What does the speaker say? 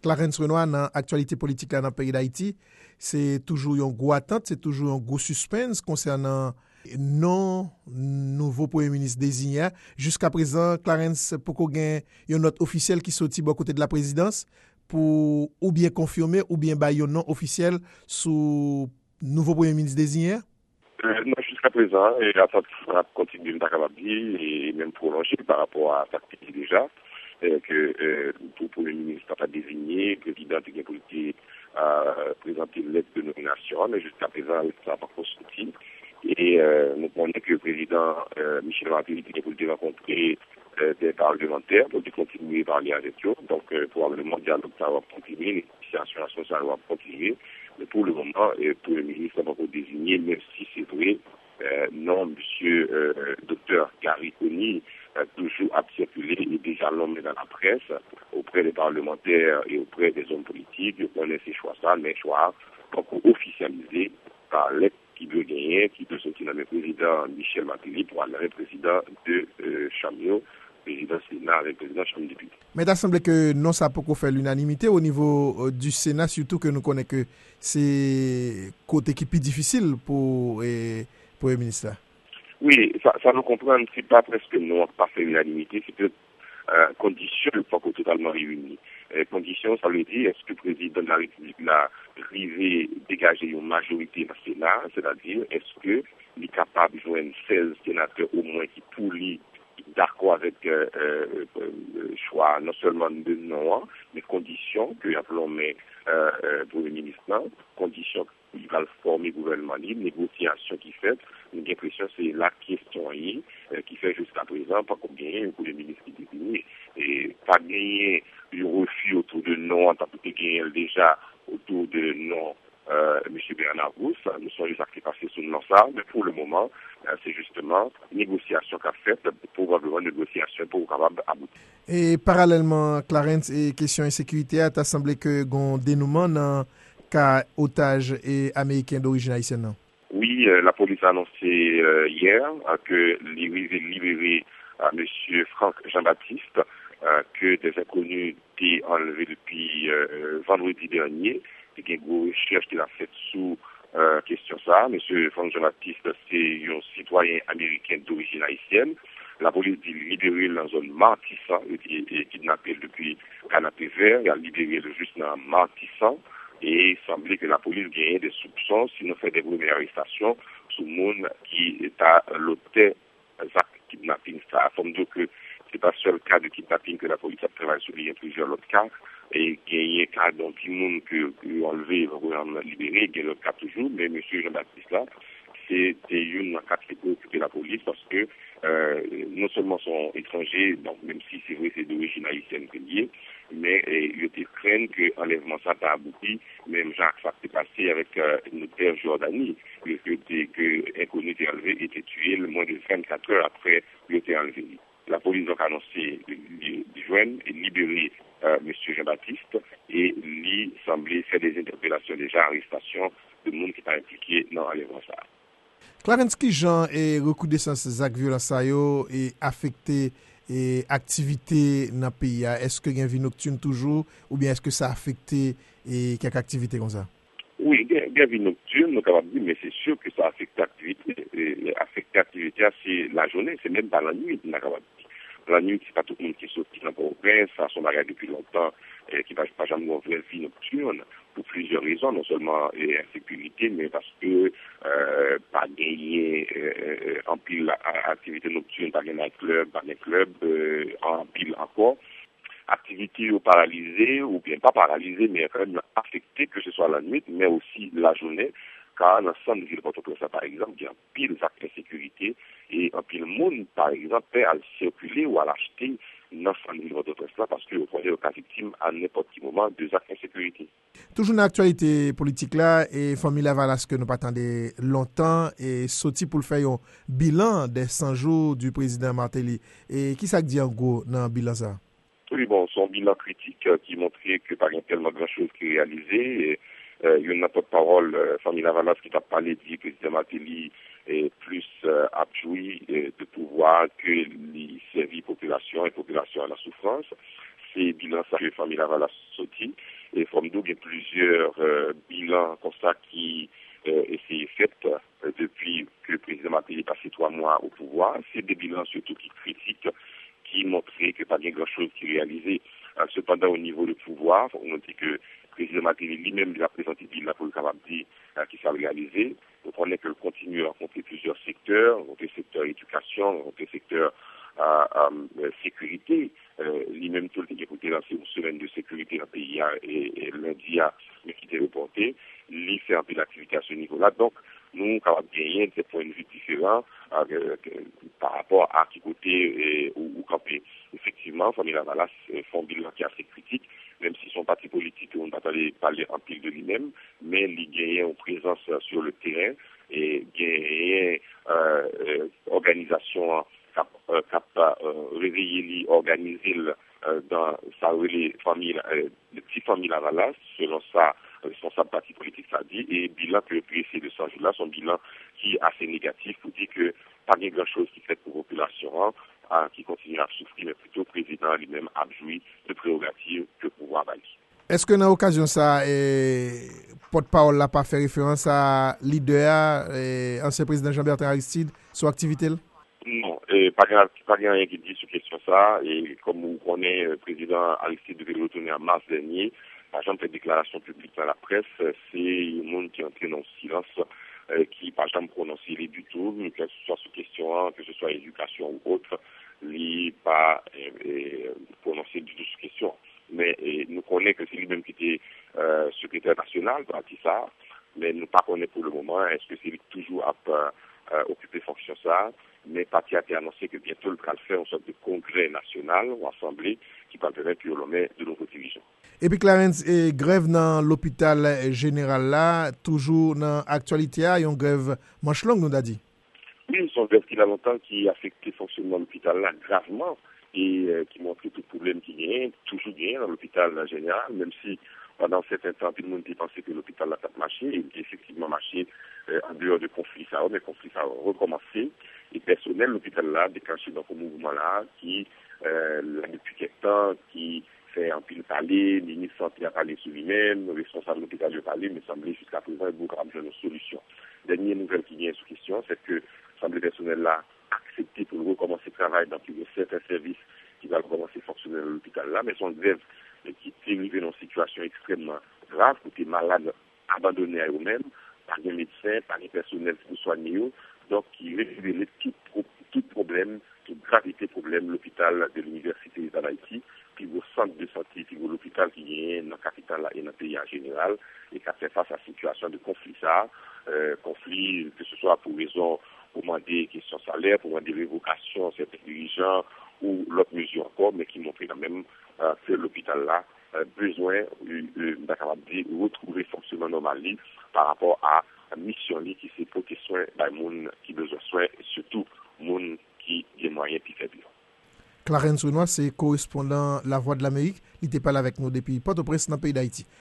Clarence Renoir dans l'actualité politique là dans le pays d'Haïti, c'est toujours une grosse attente, c'est toujours un gros suspense concernant non nouveau premier ministre désigné. Jusqu'à présent, Clarence Poko gagne une note officielle qui sortit à côté de la présidence pour ou bien confirmer ou bien bailler un nom officiel sous nouveau premier ministre désigné. Non, jusqu'à présent, l'attente continue d'accaparer et même prolonger par rapport à ce qui est déjà. Que pour le Premier ministre n'a pas désigné, le président de la politique a présenté une lettre de nomination, mais jusqu'à présent, ça n'a pas sorti. Et nous connaissons que le président Michel Martelly a voulu rencontrer des parlementaires pour continuer à parler avec eux. Donc, probablement, le dialogue va continuer, les négociations nationales vont continuer. Mais pour le moment, le Premier ministre n'a pas encore désigné, même si c'est vrai, non, monsieur docteur Gary Conny, toujours à circuler et déjà nommé dans la presse auprès des parlementaires et auprès des hommes politiques. Je connais ces choix-là, mais choix encore officialisés par lettre qui veut gagner, qui peut sortir dans le président Michel Martelly pour aller le président de Chamio, président Sénat avec le président Chamio député. Mais il semble que non, ça peut faire l'unanimité au niveau du Sénat, surtout que nous connaissons que c'est côté qui est plus difficile pour le Premier ministre. Oui, ça nous comprend, c'est pas presque non, pas fait l'unanimité, c'est que conditions ne sont pas totalement réunies. Conditions, ça veut dire, est-ce que le président de la République l'a arrivé dégager une majorité dans le Sénat, c'est-à-dire, est-ce qu'il est capable de joindre 16 sénateurs au moins qui pour lui d'accord avec le choix non seulement de non, mais conditions que appelons pour le ministre, conditions qu'il va former le gouvernement libre, négociation qui fait, j'ai l'impression que c'est la question qui fait jusqu'à présent, pas qu'on gagne pour le ministre qui définit, et pas gagner un refus autour de non, en tant que gagner déjà autour de non. M. Bernard Rousse, nous sommes les actes passés sur le nom ça, mais pour le moment, c'est justement négociation qu'a faite, probablement négociation pour capable aboutir. Et parallèlement, Clarence, et question insécurité, il t'a semblé que un dénouement dans le cas otage et américain d'origine haïtienne? Oui, la police a annoncé hier que libéré M. Franck Jean-Baptiste, que des inconnus étaient enlevés depuis vendredi dernier. Il y a une recherche qu'il a faite sous question ça. M. Franck Jean-Baptiste, c'est un citoyen américain d'origine haïtienne. La police dit libérer dans la zone Martissan, il est kidnappé depuis Canapé Vert, il a libéré juste dans Martissan. Et il semblait que la police gagnait des soupçons si nous fait des premières arrestations sur le monde qui est à l'hôtel kidnapping. Ça forme donc que c'est pas seul cas de kidnapping que la police a travaillé sur, il y a plusieurs autres cas. Et il y a cas dont tout le monde que enlevé, libéré, il y a le cas toujours, mais M. Jean-Baptiste là, c'était une catégorie de la police parce que non seulement sont étrangers, donc même si c'est vrai c'est d'origine haïtienne que lié, mais ils craignent que l'enlèvement ça a abouti, même Jacques ça s'est passé avec notre terre Jordanie, que inconnu était enlevé, était tué le moins de 24 heures après il était enlevé. La police a annoncé de joindre et libérer M. Jean-Baptiste et lui semblait faire des interpellations déjà, arrestation de monde qui est impliqué dans l'enlèvement ça. Clarence, qui Jean et recrudescence des actes violents et affecté et activité dans le pays? Est-ce que il y a une vie nocturne toujours ou bien est-ce que ça a affecté et quelques activités comme ça? Oui, il y a une vie nocturne, nous avons dit, mais c'est sûr que ça affecte l'activité. Affecter l'activité, c'est la journée, c'est même pas la nuit, nous avons dit. La nuit, c'est pas tout le monde qui est sorti dans Port-au-Prince, ça son bagage depuis longtemps, qui ne va pas jamais avoir une vie nocturne, pour plusieurs raisons, non seulement insécurité, mais parce que pas gagner en pile activité nocturne, pas gagner club, en pile encore. Activités paralysées, ou bien pas paralysées, mais quand même affectées, que ce soit la nuit, mais aussi la journée, car dans l'ensemble de ville Port-au-Prince, par exemple, il y a un pile d'actes d'insécurité, et un pile monde, par exemple, peut aller circuler ou à l'acheter dans l'ensemble de ville Port-au-Prince, parce que vous prenez le cas victime à n'importe quel moment de actes d'insécurité. Toujours dans l'actualité politique là, et famille Lavalas que nous pas attendons longtemps, et sorti pour le faire un bilan des 100 jours du président Martelly. Et qui ça dit en gros dans le bilan ça? Oui, bon, son bilan critique qui montrait que pas tellement grand-chose qui est réalisé. Il y a une porte-parole, famille Lavalas, qui t'a parlé du président Martelly est plus appuyé de pouvoir que les services population et population à la souffrance. C'est bilan ça que famille Lavalas sorti. pouvoir. On dit que le président Martelly lui-même il a présenté il pour le capable de dire qu'il s'est réalisé. Donc on est que continue à rencontrer plusieurs secteurs, rencontrer le secteur éducation, rencontrer le secteur sécurité. Lui-même tout le temps écouté lancer une semaine de sécurité dans le pays et lundi mais qui était reporté. Il fait un peu d'activité à ce niveau-là. Donc nous avons gagné des points de vue différents par rapport à qui côté ou camper. Effectivement, famille Lavalas font un bilan qui est assez critique, même si son parti politique, on ne va pas parler en pile de lui-même, mais il gagne en présence sur le terrain et gagne organisation réveiller, organiser dans sa famille, les petites familles Lavalas, selon ça, responsable parti politique, ça dit, et bilan que le essayer de 100 jours-là, son bilan qui est assez négatif pour dire que pas grand-chose qui fait pour la population qui continue à souffrir, mais plutôt le président lui-même a joui de prérogatives que pouvoir bâtir. Est-ce que dans l'occasion ça, porte-parole n'a pas fait référence à leader, ancien président Jean-Bertrand Aristide, sur activité? Non, pas rien qui dit sur question ça. Et comme vous connaissez, le président Aristide devait retourner en mars dernier. Par exemple, les déclarations publiques dans la presse, c'est le monde qui est entré dans le silence, qui par exemple prononcé les du tout, que ce soit sur question, que ce soit éducation ou autre, il pas prononcé du tout sur question. Mais nous connaissons que c'est lui-même qui était secrétaire national de Atissa, mais nous ne connaissons pas pour le moment, est-ce que c'est lui toujours à occuper fonction ça, mais parti a été annoncé que bientôt le va faire une sorte de congrès national ou assemblée qui va permettre pour le maire de nouveaux dirigeants. Et puis Clarence, grève dans l'hôpital général là, toujours dans l'actualité, il y a une grève manche longue, nous a dit. Oui, c'est une grève qui a longtemps qui a affecté le fonctionnement de l'hôpital là gravement et qui montre tout le problème qu'il y a, toujours bien dans l'hôpital général, même si pendant certains temps, tout le monde pensait que l'hôpital a marché, et effectivement marché en dehors de conflits, mais le conflit a recommencé. Et personnel, l'hôpital là, déclenché dans ce mouvement-là, qui, depuis quelque temps, qui fait un pile parler, le ministre santé a parlé sur lui-même, le responsable de l'hôpital a parlé, mais semblait jusqu'à présent beaucoup de une solution. Dernière nouvelle qui vient sous question, c'est que l'Assemblée personnelle là a accepté pour recommencer le travail dans certains services qui va recommencer à fonctionner dans l'hôpital là, mais son grève qui est arrivé dans une situation extrêmement grave, où des malades abandonnés à eux-mêmes, par des médecins, par des personnels pour soigner eux, donc qui révélait tout problème, toute gravité problème, l'hôpital de l'université d'Haïti, puis au centre de santé, puis l'hôpital qui est dans la capitale et dans le pays en général, et qui a fait face à une situation de conflit conflit que ce soit pour raison, pour demander questions salaires, pour demander révocation, certains dirigeants, ou l'autre mesure encore, mais qui montrait quand même que l'hôpital là besoin de retrouver fonctionnement normal par rapport à la mission qui c'est pour que soins par monde qui besoin de soins et surtout monde qui a des moyens puis faibles. Clarence Renoir, c'est correspondant La Voix de l'Amérique. Il était pas là avec nous depuis Port-au-Prince dans le pays d'Haïti.